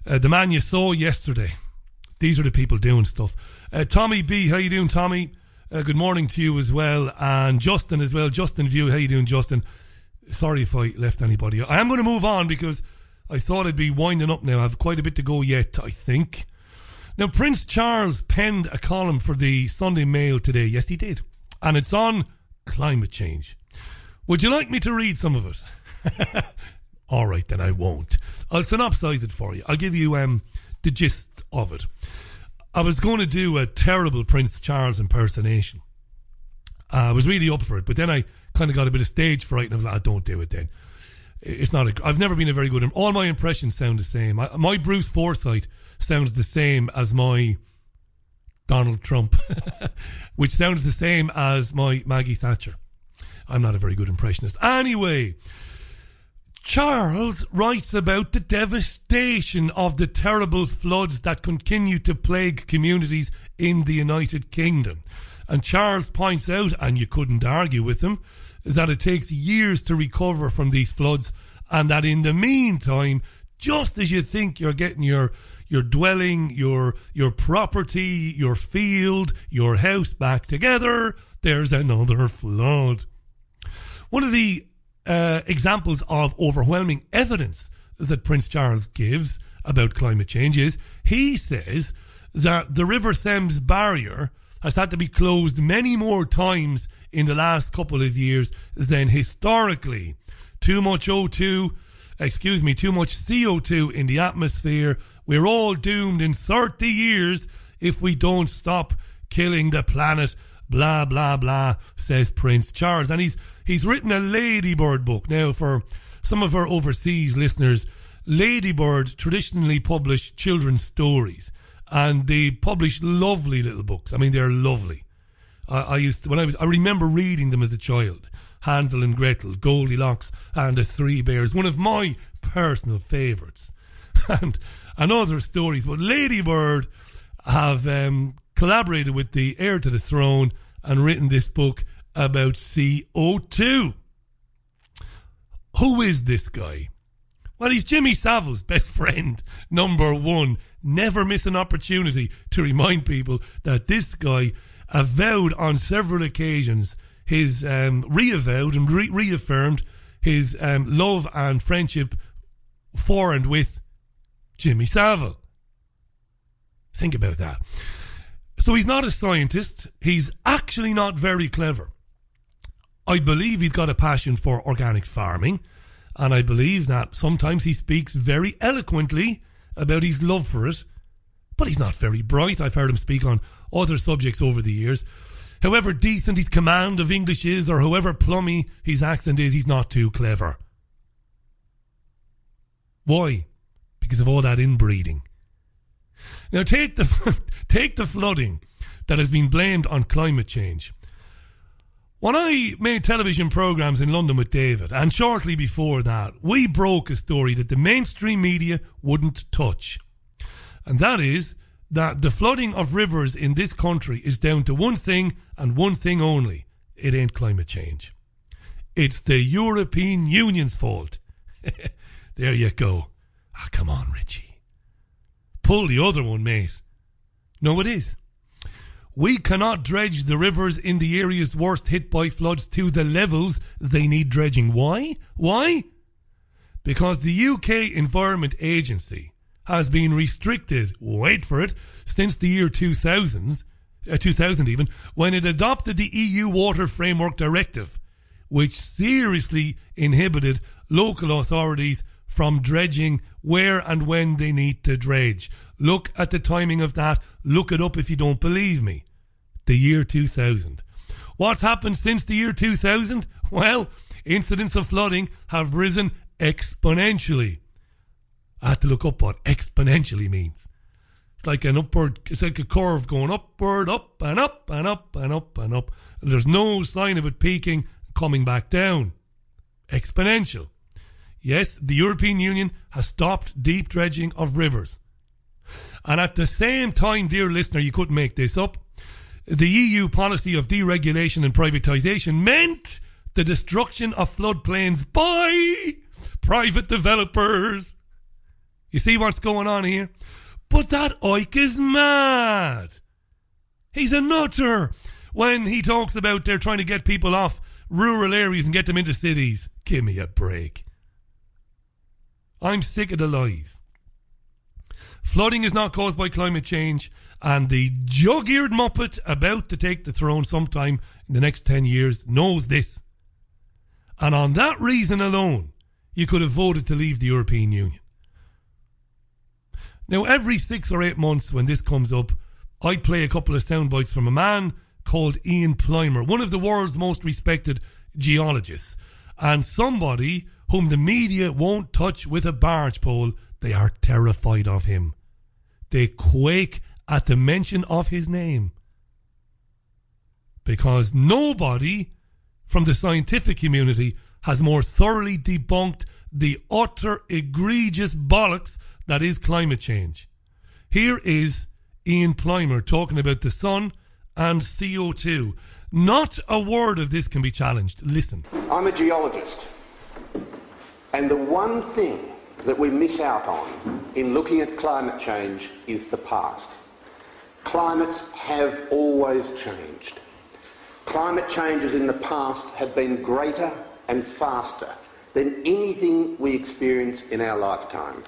The man you saw yesterday. These are the people doing stuff. Tommy B, how you doing, Tommy? Good morning to you as well. And Justin as well. Justin View, how you doing, Justin? Sorry if I left anybody. I am going to move on because I thought I'd be winding up now. I have quite a bit to go yet, I think. Now, Prince Charles penned a column for the Sunday Mail today. Yes, he did. And it's on climate change. Would you like me to read some of it? All right, then I won't. I'll synopsize it for you. I'll give you the gist of it. I was going to do a terrible Prince Charles impersonation. I was really up for it, but then I kind of got a bit of stage fright and I was like, don't do it then. It's not I've never been a very good... All my impressions sound the same. My Bruce Forsyth sounds the same as my Donald Trump, which sounds the same as my Maggie Thatcher. I'm not a very good impressionist. Anyway, Charles writes about the devastation of the terrible floods that continue to plague communities in the United Kingdom. And Charles points out, and you couldn't argue with him, that it takes years to recover from these floods, and that in the meantime, just as you think you're getting your dwelling, your property, your field, your house back together, there's another flood. One of the examples of overwhelming evidence that Prince Charles gives about climate change is he says that the River Thames barrier has had to be closed many more times in the last couple of years than historically. Too much CO2 in the atmosphere. We're all doomed in 30 years if we don't stop killing the planet. Blah, blah, blah, says Prince Charles. And he's written a Ladybird book. Now, for some of our overseas listeners, Ladybird traditionally publish children's stories. And they publish lovely little books. I mean, they're lovely. I remember reading them as a child. Hansel and Gretel, Goldilocks and the Three Bears. One of my personal favourites. And other stories. But Ladybird have collaborated with the heir to the throne and written this book about CO2. Who is this guy? Well, he's Jimmy Savile's best friend, number one. Never miss an opportunity to remind people that this guy avowed on several occasions his reavowed and reaffirmed his love and friendship for and with Jimmy Savile. Think about that. So he's not a scientist. He's actually not very clever. I believe he's got a passion for organic farming, and I believe that sometimes he speaks very eloquently about his love for it, but he's not very bright. I've heard him speak on other subjects over the years. However decent his command of English is, or however plummy his accent is, he's not too clever. Why? Because of all that inbreeding. Now take the flooding that has been blamed on climate change. When I made television programmes in London with David, and shortly before that, we broke a story that the mainstream media wouldn't touch. And that is that the flooding of rivers in this country is down to one thing and one thing only. It ain't climate change. It's the European Union's fault. There you go. Ah, come on, Richie. Pull the other one, mate. No, it is. We cannot dredge the rivers in the areas worst hit by floods to the levels they need dredging. Why? Why? Because the UK Environment Agency has been restricted, wait for it, since the year 2000 even, when it adopted the EU Water Framework Directive, which seriously inhibited local authorities from dredging where and when they need to dredge. Look at the timing of that. Look it up if you don't believe me. The year 2000. What's happened since the year 2000? Well, incidents of flooding have risen exponentially. I had to look up what exponentially means. It's like a curve going upward, up and up and up and up and up. And there's no sign of it peaking, coming back down. Exponential. Yes, the European Union has stopped deep dredging of rivers. And at the same time, dear listener, you couldn't make this up, the EU policy of deregulation and privatisation meant the destruction of floodplains by private developers. You see what's going on here? But that Ike is mad. He's a nutter when he talks about they're trying to get people off rural areas and get them into cities. Give me a break. I'm sick of the lies. Flooding is not caused by climate change, and the jug-eared muppet about to take the throne sometime in the next 10 years knows this. And on that reason alone, you could have voted to leave the European Union. Now, every 6 or 8 months when this comes up, I play a couple of sound bites from a man called Ian Plimer, one of the world's most respected geologists, and somebody whom the media won't touch with a barge pole. They are terrified of him. They quake at the mention of his name. Because nobody from the scientific community has more thoroughly debunked the utter egregious bollocks that is climate change. Here is Ian Plimer talking about the sun and CO2. Not a word of this can be challenged. Listen. I'm a geologist, and the one thing that we miss out on in looking at climate change is the past. Climates have always changed. Climate changes in the past have been greater and faster than anything we experience in our lifetime.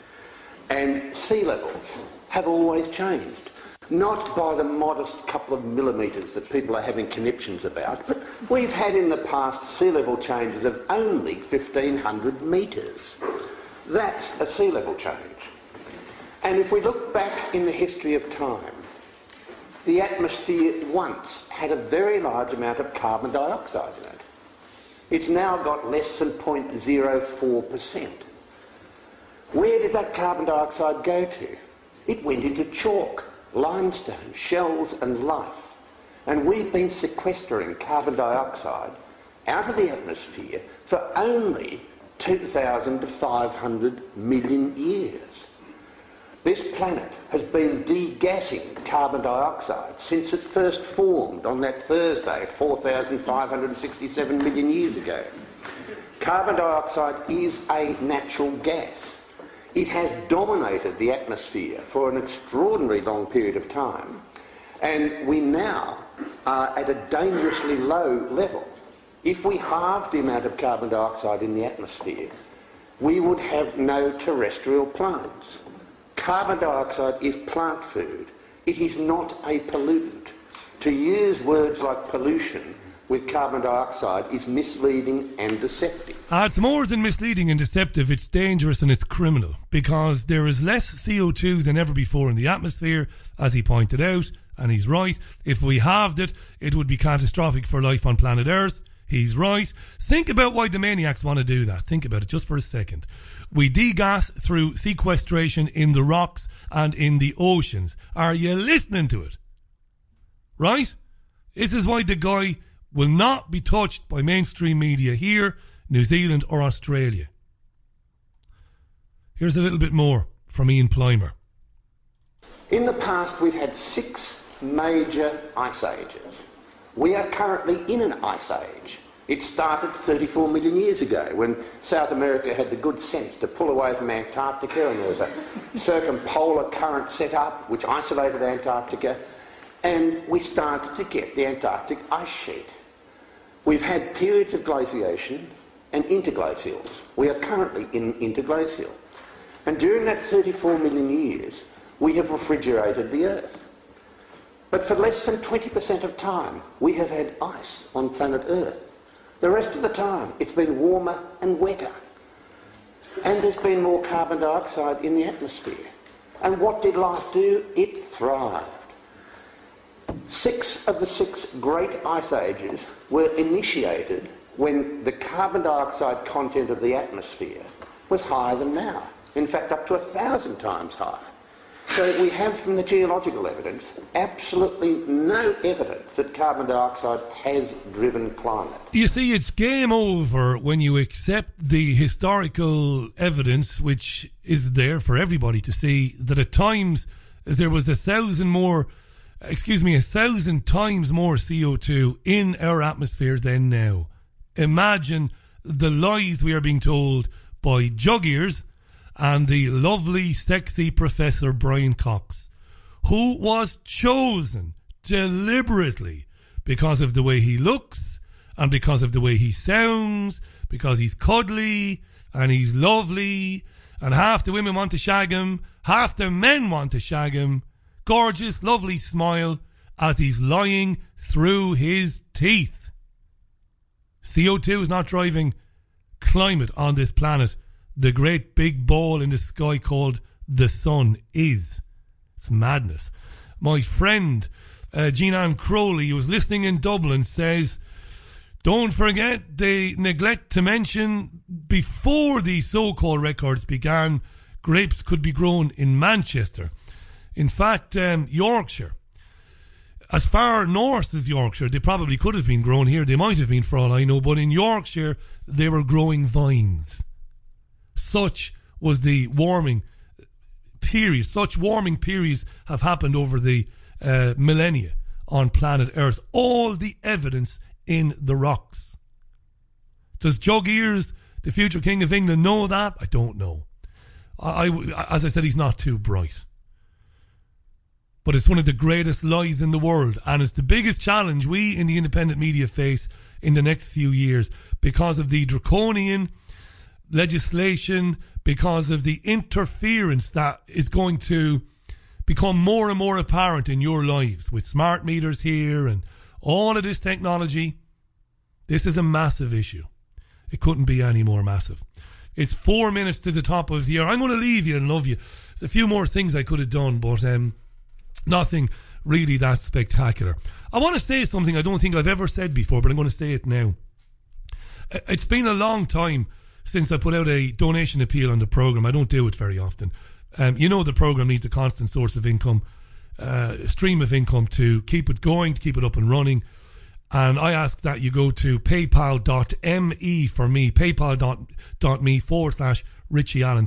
And sea levels have always changed. Not by the modest couple of millimetres that people are having conniptions about, but we've had in the past sea level changes of only 1,500 metres. That's a sea level change. And if we look back in the history of time, the atmosphere once had a very large amount of carbon dioxide in it. It's now got less than 0.04%. Where did that carbon dioxide go to? It went into chalk, limestone, shells and life. And we've been sequestering carbon dioxide out of the atmosphere for only 2,000 to 500 million years. This planet has been degassing carbon dioxide since it first formed on that Thursday 4,567 million years ago. Carbon dioxide is a natural gas. It has dominated the atmosphere for an extraordinarily long period of time, and we now are at a dangerously low level. If we halved the amount of carbon dioxide in the atmosphere, we would have no terrestrial plants. Carbon dioxide is plant food. It is not a pollutant. To use words like pollution with carbon dioxide is misleading and deceptive. It's more than misleading and deceptive. It's dangerous and it's criminal, because there is less CO2 than ever before in the atmosphere, as he pointed out, and he's right. If we halved it, it would be catastrophic for life on planet Earth. He's right. Think about why the maniacs want to do that. Think about it just for a second. We degas through sequestration in the rocks and in the oceans. Are you listening to it? Right? This is why the guy will not be touched by mainstream media here, New Zealand or Australia. Here's a little bit more from Ian Plimer. In the past, we've had 6 major ice ages. We are currently in an ice age. It started 34 million years ago when South America had the good sense to pull away from Antarctica, and there was a circumpolar current set up which isolated Antarctica, and we started to get the Antarctic ice sheet. We've had periods of glaciation and interglacials. We are currently in interglacial. And during that 34 million years, we have refrigerated the Earth. But for less than 20% of time, we have had ice on planet Earth. The rest of the time, it's been warmer and wetter. And there's been more carbon dioxide in the atmosphere. And what did life do? It thrived. 6 of the 6 great ice ages were initiated when the carbon dioxide content of the atmosphere was higher than now. In fact, up to 1,000 times higher. So we have from the geological evidence absolutely no evidence that carbon dioxide has driven climate. You see, it's game over when you accept the historical evidence, which is there for everybody to see, that at times there was 1,000 times more CO2 in our atmosphere than now. Imagine the lies we are being told by jug ears and the lovely, sexy Professor Brian Cox, who was chosen deliberately because of the way he looks and because of the way he sounds, because he's cuddly and he's lovely, and half the women want to shag him, half the men want to shag him. Gorgeous, lovely smile as he's lying through his teeth. CO2 is not driving climate on this planet. The great big ball in the sky called the sun is. It's madness. My friend Jean-Anne Crowley, who was listening in Dublin, says, don't forget they neglect to mention before these so-called records began, grapes could be grown in Manchester. In fact, Yorkshire, as far north as Yorkshire, they probably could have been grown here. They might have been for all I know, but in Yorkshire, they were growing vines. Such was the warming period. Such warming periods have happened over the millennia on planet Earth. All the evidence in the rocks. Does Jug Ears, the future King of England, know that? I don't know. As I said, he's not too bright. But it's one of the greatest lies in the world, and it's the biggest challenge we in the independent media face in the next few years because of the draconian legislation, because of the interference that is going to become more and more apparent in your lives with smart meters here and all of this technology. This is a massive issue. It couldn't be any more massive. It's 4 minutes to the top of the year. I'm going to leave you and love you. There's a few more things I could have done, but nothing really that spectacular. I want to say something I don't think I've ever said before, but I'm going to say it now. It's been a long time since I put out a donation appeal on the programme. I don't do it very often. You know the programme needs a constant source of income, stream of income to keep it going, to keep it up and running. And I ask that you go to paypal.me for me, paypal.me/Richie Allen,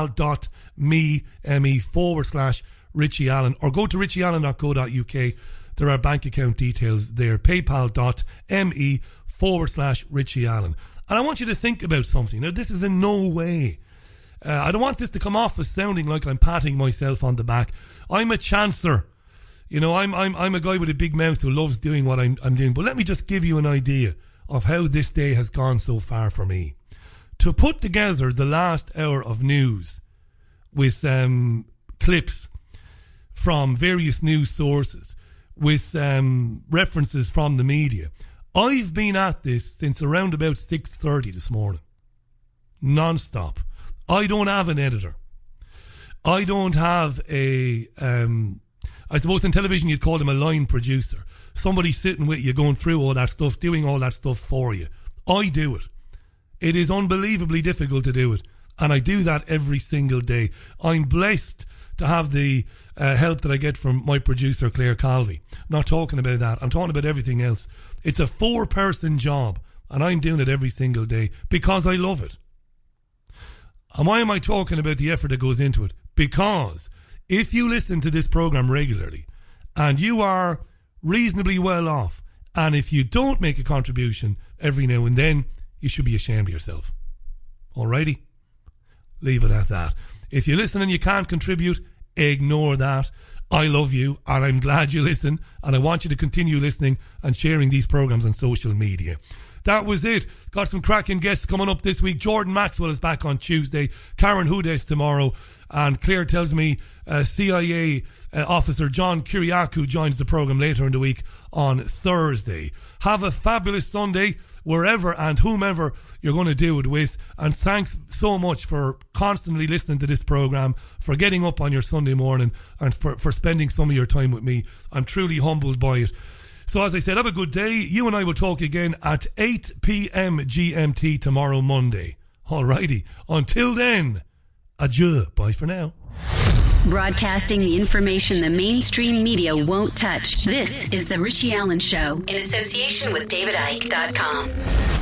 paypal.me/Richie Allen, or go to richieallen.co.uk. There are bank account details there, paypal.me/Richie Allen. And I want you to think about something. Now, this is in no way, I don't want this to come off as sounding like I'm patting myself on the back. I'm a chancer. You know, I'm a guy with a big mouth who loves doing what I'm doing. But let me just give you an idea of how this day has gone so far for me. To put together the last hour of news with clips from various news sources, with references from the media, I've been at this since around about 6:30 this morning. Non-stop. I don't have an editor. I don't have a... I suppose in television you'd call him a line producer. Somebody sitting with you going through all that stuff, doing all that stuff for you. I do it. It is unbelievably difficult to do it. And I do that every single day. I'm blessed to have the help that I get from my producer, Claire Calvey. I'm not talking about that. I'm talking about everything else. It's a 4-person job. And I'm doing it every single day because I love it. And why am I talking about the effort that goes into it? Because if you listen to this programme regularly and you are reasonably well off, and if you don't make a contribution every now and then, you should be ashamed of yourself. Alrighty? Leave it at that. If you listen and you can't contribute, ignore that. I love you and I'm glad you listen, and I want you to continue listening and sharing these programmes on social media. That was it. Got some cracking guests coming up this week. Jordan Maxwell is back on Tuesday. Karen Hudes tomorrow. And Claire tells me CIA officer John Kiriakou joins the programme later in the week on Thursday. Have a fabulous Sunday wherever and whomever you're going to do it with. And thanks so much for constantly listening to this programme, for getting up on your Sunday morning, and for spending some of your time with me. I'm truly humbled by it. So as I said, have a good day. You and I will talk again at 8 p.m. GMT tomorrow, Monday. Alrighty. Until then, adieu. Bye for now. Broadcasting the information the mainstream media won't touch. This is The Richie Allen Show in association with DavidIke.com.